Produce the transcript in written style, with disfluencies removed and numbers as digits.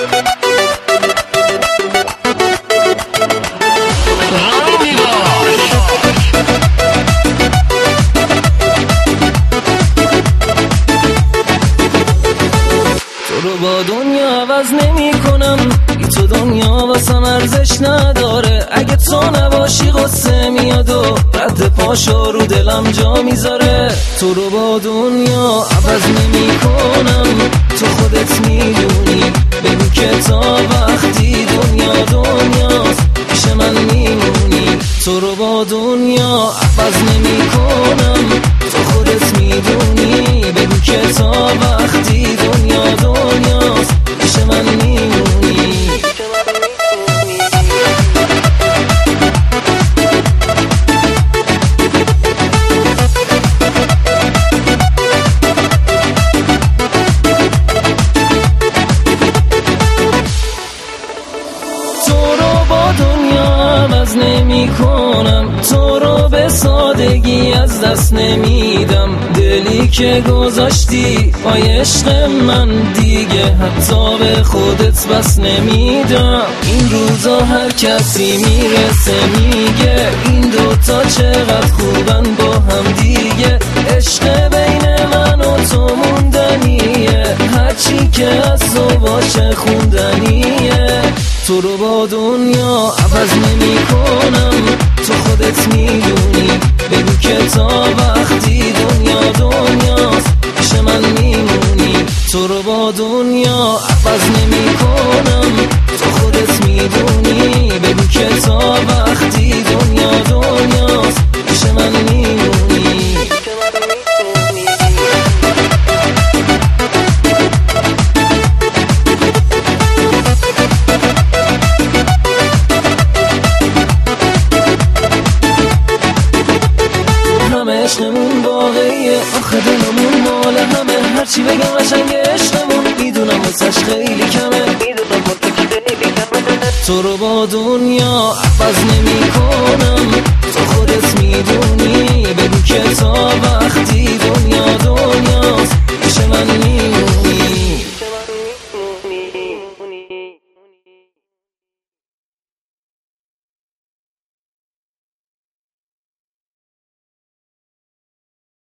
با دنیا عوض نمی کنم، تو دنیا واسم ارزش نداره. اگه تو نباشی غصه میاد و رد پاشو رو دلم جا میذاره. تو رو با دنیا عوض نمی کنم، تو خودت میدونی. بگو که تا وقتی دنیا دنیاست پیش من میمونی. تو رو با دنیا عوض نمی کنم، تو خودت میدونی. بگو که تا وقتی دنیا دنیاست پیش من میمونی. نمی کنم، تو رو به سادگی از دست نمیدم. دلی که گذاشتی با عشق من دیگه حتی به خودت بس نمیدم. این روزا هر کسی میرسه میگه این دوتا چقدر خوبن با هم دیگه. عشق بین من و تو موندنیه، هرچی که از تو باشه خوندنیه. تو رو با دنیا عوض نمی کنم، تو خودت میدونی. بگو که تا وقتی دنیا دنیاست پیش من میمونی. تو رو با دنیا عوض نمی کنم، تو خودت میدونی. بگو که تا وقتی دنیا دنیاست پیش من میمونی. عشقمون واقعیه، آخه دلمون مال همه. هرچی بگم قشنگ عشقمون، میدونم واسش خیلی کمه. تو رو با دنیا عوض نمی کنم، تو خودت میدونی. بگو که تا وقتی دنیا دنیا